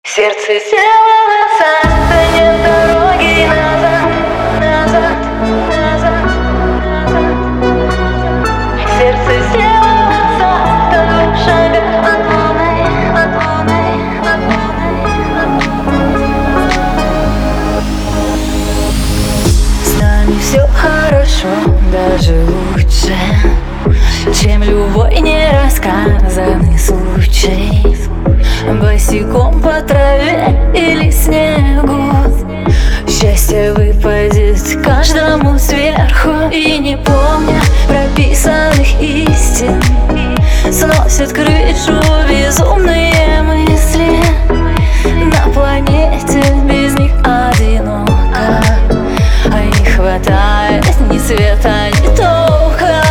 Сердце села назад, да нет дороги назад, назад, назад, назад. Сердце села назад, в двух шагах от луны, от луны, от луны, от луны. С нами все хорошо, даже лучше, чем любой нерассказанный случай. Босиком по траве или снегу счастье выпадет каждому сверху. И не помня прописанных истин, сносят крышу безумные мысли. На планете без них одиноко, а не хватает ни света, ни тока.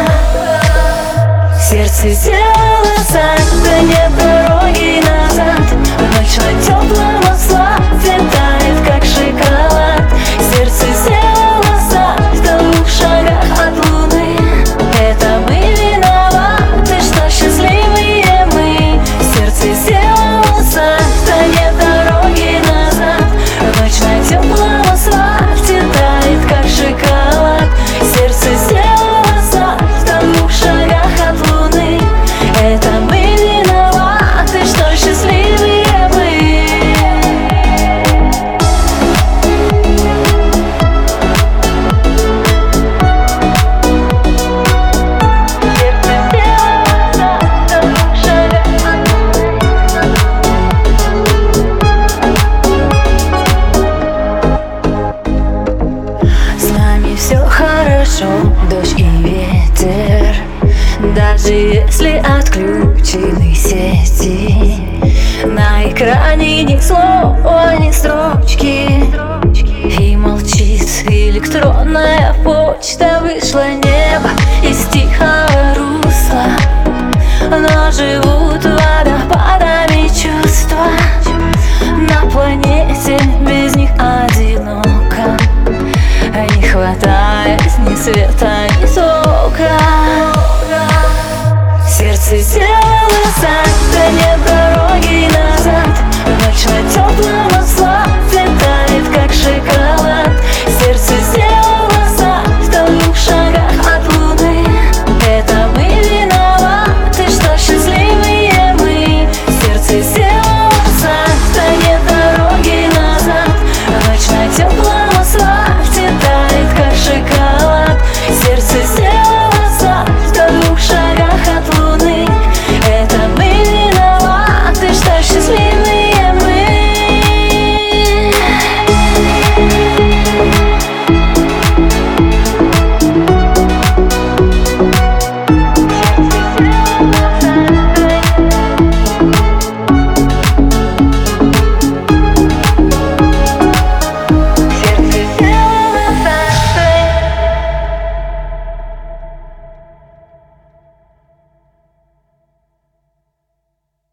Сердце делается, да нет дороги назад. Ночь на теплом асфальте тает, как шоколад. Сердце делается в двух шагах от луны. Это мы виноваты, что счастливые мы. Сердце делается, да нет дороги назад. Ночь на теплом асфальте тает, как шоколад. Сердце делается в двух шагах от луны. Это мы виноваты, что счастливые мы. Сердце делается в двух шагах от луны. С нами все хорошо, дождь и ветер, даже если отключены сети. На экране ни слова, ни строчки, и молчит электронная почта. Вышло небо из тихого русла, но живут в